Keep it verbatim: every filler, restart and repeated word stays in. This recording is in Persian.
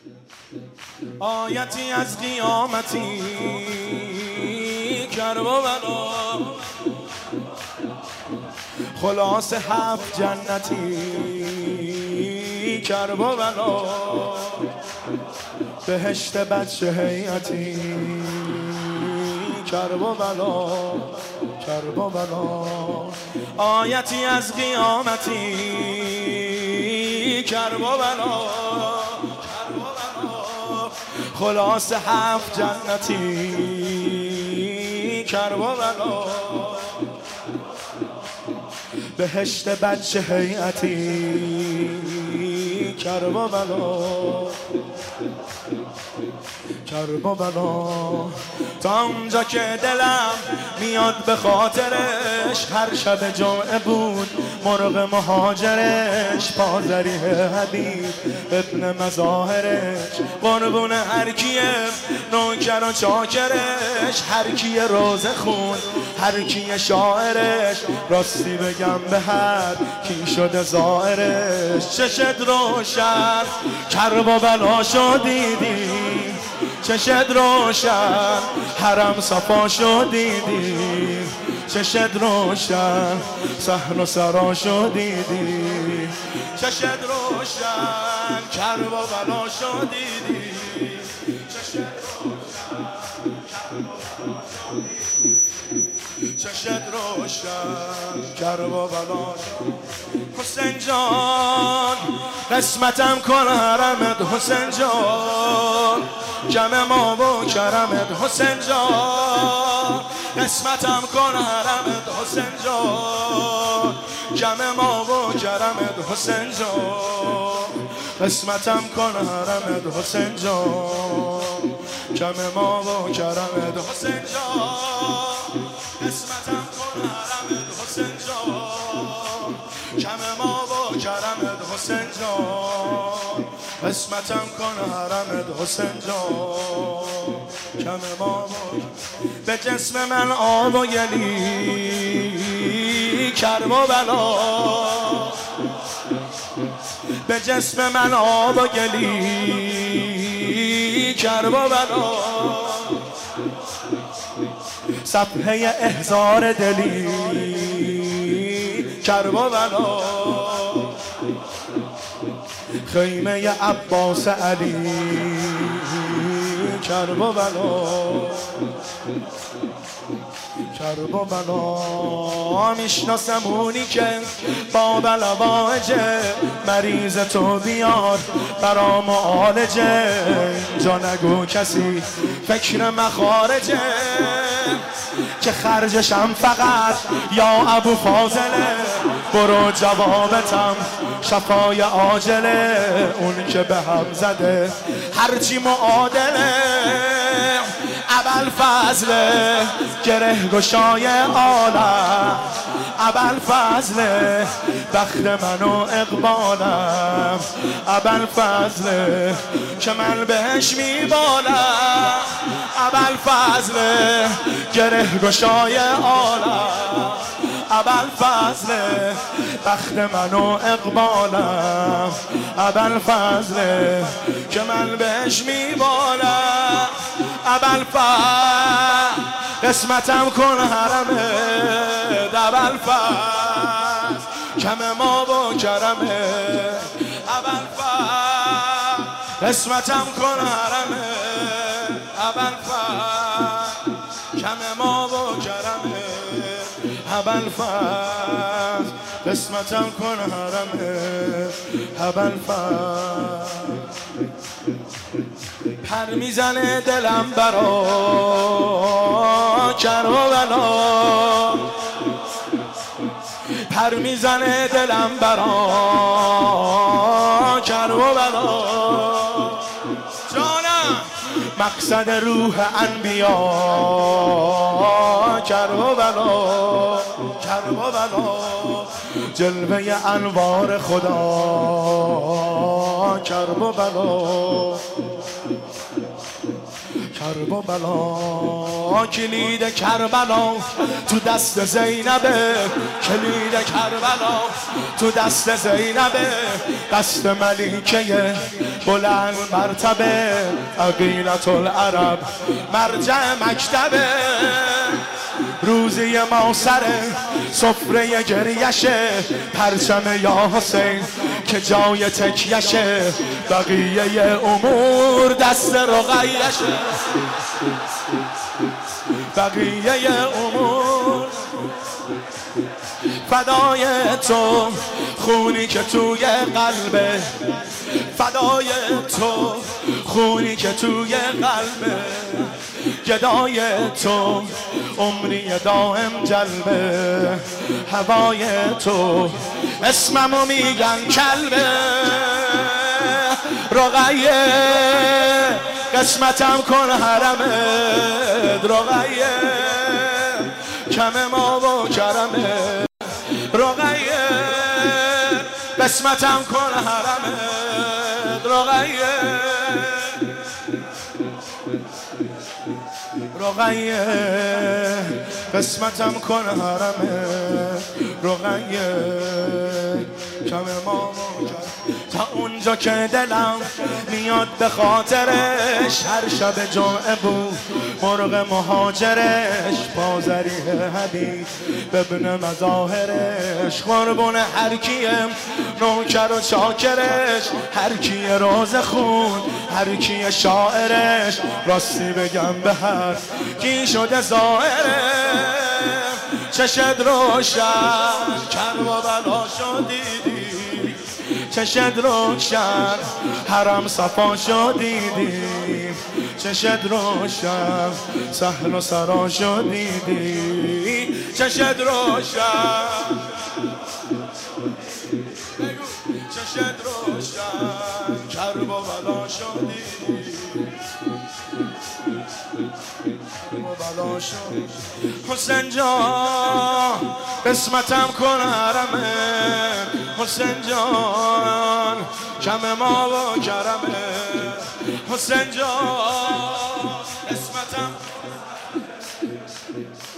آیتی از قیامتی کرب و بلا، خلاص هفت جنتی کرب و بلا، بهشت بچه هیئتی کرب و بلا، کرب و بلا. آیتی از قیامتی کرب و بلا، خلاص هفت جنتی کرب و بلا، بهشت بچه هیئتی کرب و بلا، کرب و بلا. تا اونجا که دلم میاد به خاطرش، هر شب جمعه بود مرغ مهاجرش، پازریه حبیب ابن مظاهرش، قربون هر کیه نوکر و چاکرش، هر کیه روزه خون هر کیه شاعرش، راستی بگم به هر کی شده زائرش. چشت روشن کرب و بلا شو دیدی، چشت روشن حرم صفا شو دیدی، چشت روشن صحن و سرا شو دیدی، چشت روشن کرب و بلا شو دیدی، چشت روشن چشت روشن کرب و بلا. حسین جان قسمتم کن حرمت، حسین جان جمع ما و کرمت، حسین جان قسمتم کن حرمت، حسین جان جمع ما و کرمت، حسین جان قسمتم کن حرمت، حسین جان جمع ما و کرمت، حسین جان قسمتم کن حرمت، حسین جان جمع ما و کرمت، حسین جان قسمتم کن حرمت، حسین جان جمع ما و. به جسم من آب و گلی کرب و بلا، به جسم من آب و گلی کرب و بلا، صفحه احضار دلی کرب و بلا، خیمه عباس علی کرب و بلا، کرب و بلا. میشناسم اونی که با بلواجه، مریض تو بیار برا معالجه، جا نگو کسی فکر مخارجه، که خرجشم فقط یا ابو فاضله، برو جوابتم شفای عاجله، اون که به هم زده هرچی معادله، ابوالفضل گره گشای عالم، ابوالفضل بخت من و اقبالم، ابوالفضل که من بهش میبالم، ابوالفضل گره گشای عالم، ابوالفضل بخت من و اقبالم، ابوالفضل که من بهش میبالم، ابوالفضل قسمتم کن حرمت، ابوالفضل کم ما و کرمت، ابوالفضل قسمتم کن حرمت، ابوالفضل کم ما و کرمت، ابوالفضل قسمتم کن حرمت، ابوالفضل. پر میزنه دلم برا کرب و بلا، پر میزنه دلم برا کرب و بلا، جانم مقصد روح انبیا کرب و بلا، کرب و بلا، جلوه انوار خدا کرب و بلا، کرب و بلا کلید کربلا تو دست زینبه کلید کربلا تو دست زینبه دست ملیکه بلند مرتبه عقیلة العرب مرجع مکتبه روزی ما سر سفره گریشه پرچم یا حسین که جای تکیشه بقیه امور دست رقیشه بقیه امور فدای تو خونی که توی قلبه فدای تو خونی که توی قلبه گدای تو عمری دائم جلبه هوای تو اسممو میگن کلبه رقیه قسمتم کن حرمت رقیه کم ما و کرمه رقیه قسمتم کن حرمت رقیه رقیه قسمتم کن حرمت رقیه کم ما تا اونجا که دلم میاد به خاطرش هر شب جمعه بود مرغ مهاجرش بازریه حبیب ببین مظاهرش قربون هر کیم نوکر و چاکرش هر کیه روز خون هر کیه شاعرش راستی بگم به هر کی شده ظاهره چشت روشن کرب و بلا شدیدی چشت روشن حرم صفا شدیدی چشت روشن سهل و سرا شدیدی چشت روشن چشت روشن کرب و بلا شدیدی حسین جان قسمتم کن حرمه حسین جان کم ما و کرمه حسین جان قسمتم